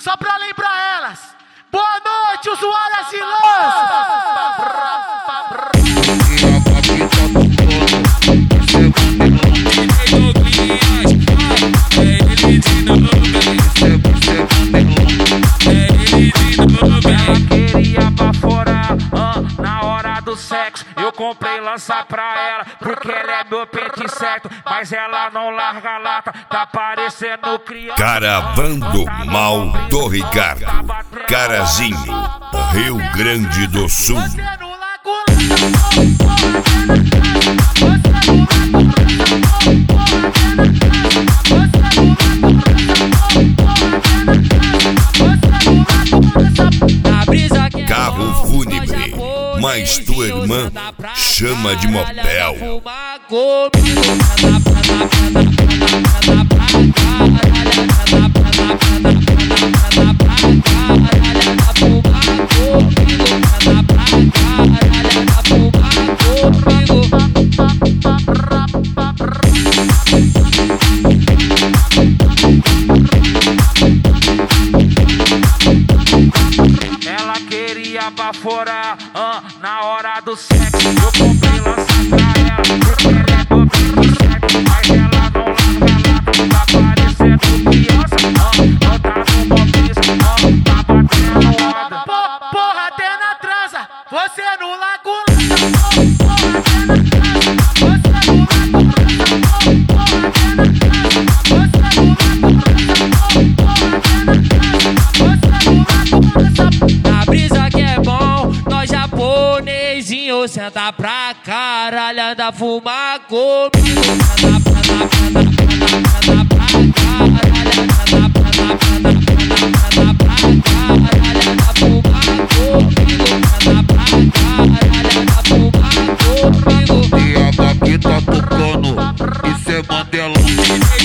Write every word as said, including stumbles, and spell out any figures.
Só pra lembrar elas. Boa noite, usuárias e lança. Ela queria baforar uh, na hora do sexo. Eu comprei lança pra ela, porque ela é meu pente certo. Mas ela não larga a lata, tá parecendo criança. Caravando Mal do Ricardo, Carazinho, Rio Grande do Sul. Carro fúnebre, mas tua irmã chama de motel. Ela queria baforar uh, na hora do sexo. Eu comprei lança pra ela, porque ela é meu pente certo. Mas ela não larga a lata, tá parecendo criança. uh, Não tá no mobisco, uh, tá batendo onda. Porra, até na transa, você no lago lança. Porra, até na transa, você no lago lança. Porra, até na transa, você no lago lança. Porra, até na transa, você no lago lança. Na brisa que é bom, nós japonesinho senta pra caralho, anda fumar comigo. Senta pra, senta pra, senta pra caralho, senta pra, senta pra, senta pra caralho, anda fumar comigo. Senta pra caralho, anda fumar comigo. E a daqui tá tocando, isso é Mandelão.